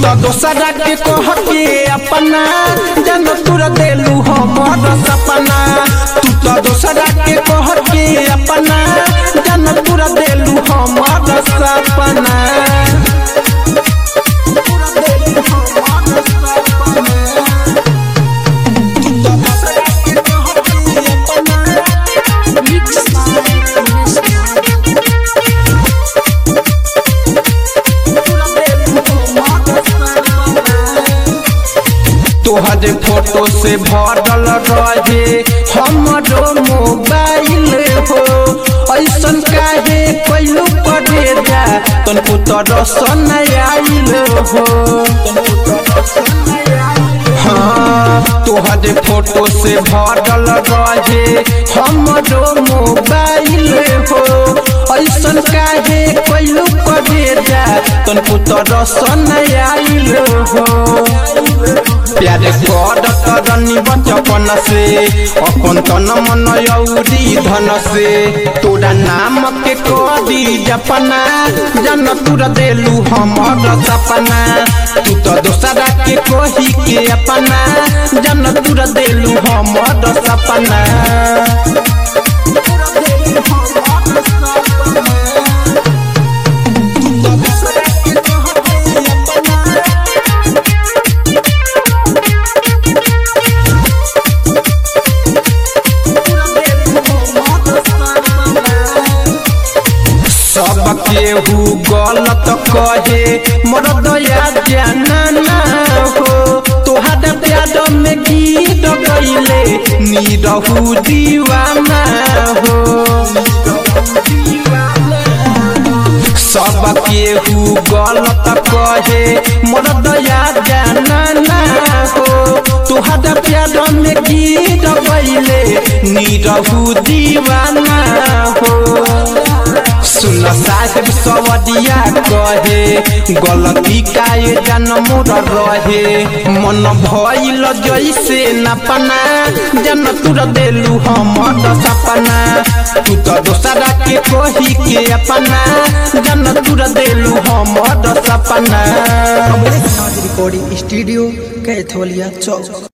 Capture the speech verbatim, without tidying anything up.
तो दोसरा के कह के अपना जन तुर देलू हमर सपना। तू तो दोसरा के कह के अपना जन तुर देलू हमर सपना। तोहरे फोटो से भरल रहे हमरो मोबाइल हो, ऐसन काहे कैलू पड़े जा तनको तरसन आइल हो। हाँ तोहरे फोटो से भरल रहे हमरो मोबाइल हो, ऐसन काहे कैलू पड़े जा तनको तरसन आइल हो। प्यारे करत रनी बचपन से अपन तन मन औरी धन से, तोरा नाम के कदी जपना जन तुर देलू हमर सपना। तू तो दोसरा के कही के अपना जन तुर देलू हमर सपना। सब केहू गलत कहे मोर दया जाना हो, तोहरा प्यार में गीत गईले नीरहू दीवाना हो। सब केहू गलत कहे मोर दया जाना हो, तोहरा प्यार में गीत गईले नीरहू दीवाना हो। सुन साहेब सवदिया कहे गलती काए जन मोर रहे, मन भइल जैसे नपना जन तुर देलू हमर सपना। तू तो दोसरा के कही के अपना जन तुर देलू हमर सपना। रिकॉर्डिंग स्टूडियो कैथोलिया चौक।